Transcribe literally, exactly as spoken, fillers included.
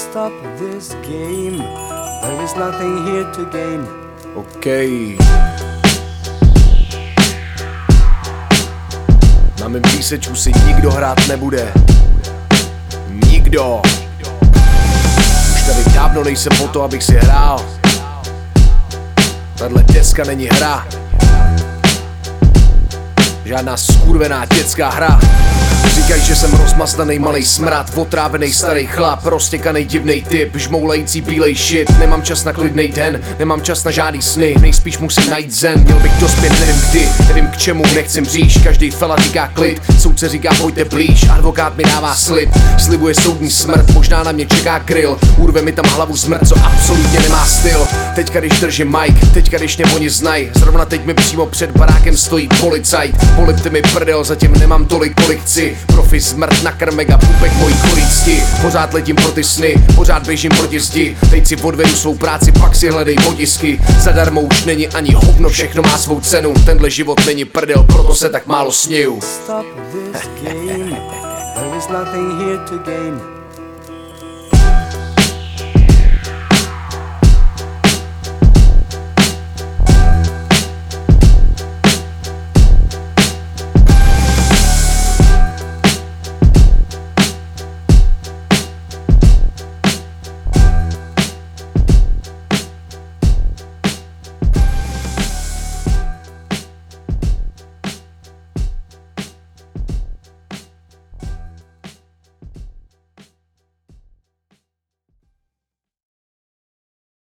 Stop this game. There is nothing here to gain. OK. Na mém písečku si nikdo hrát nebude. Nikdo. Už tady dávno nejsem po to, abych si hrál. Tahle deska není hra. Žádná skurvená dětská hra. Říkají, že jsem rozmaznanej malej smrad, otrávenej starý chlap, roztěkanej divnej typ, žmoulající bílej shit. Nemám čas na klidnej den, nemám čas na žádný sny, nejspíš musím najít zen. Měl bych dospět, nevím kdy, nevím k čemu, nechcem říš. Každý fela říká klid, soudce říká pojďte blíž, advokát mi dává slib, slibuje soudní smrt, možná na mě čeká grill, urve mi tam hlavu smrt, co absolutně nemá styl. Teďka když držím mic, teďka když mě oni znají, zrovna teď mi přímo před barákem stojí policajt. Polipte mi prdel, zatím nemám tolik, kolik chci. Profi smrt na krmega pupek mojí cholícti. Pořád letím pro ty sny, pořád běžím proti zdi. Teď si odvedu svou práci, pak si hledej potisky. Zadarmo už není ani hovno, všechno má svou cenu. Tenhle život není prdel, proto se tak málo sněju. Stop this game. There is nothing here to gain.